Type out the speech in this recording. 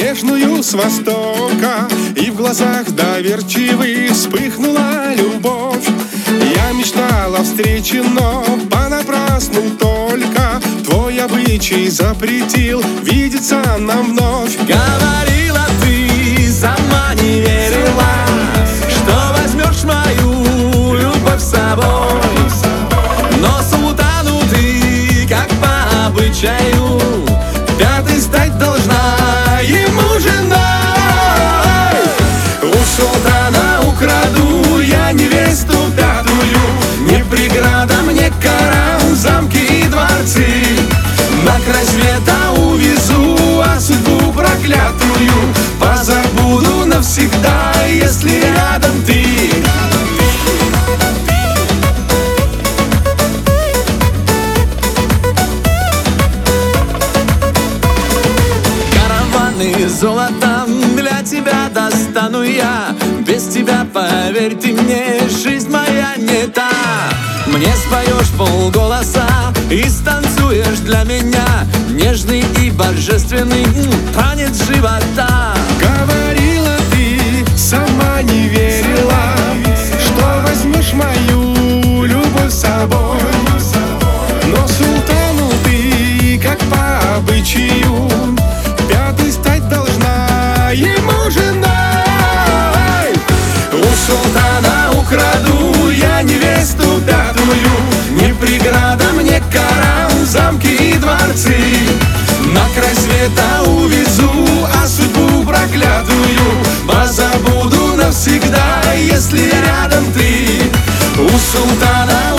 нежную с востока, и в глазах доверчивых вспыхнула любовь. Я мечтал о встрече, но понапрасну только. Твой обычай запретил видеться нам вновь. Говорила ты, сама не верила, что возьмешь мою любовь с собой. Но султану ты, как по обычаю, пятой стать должна ему женой. У султана украду я невесту пятую, не преграда мне карам, замки и дворцы. На край света увезу, а судьбу проклятую позабуду навсегда, если рядом ты. Караваны золотом для тебя достану я. Без тебя, поверь ты мне, жизнь моя не та. Мне споешь полголоса и станцуешь для меня нежный и божественный танец живота. Говорила ты, сама не верила, что возьмешь мою любовь с собой. Но султану ты, как по обычаю, пятой стать должна ему женой. У султана украду я невесту пятую, не преграда мне карам, замки и дворцы. На край света увезу, а судьбу проклятую позабуду навсегда, если рядом ты. У султана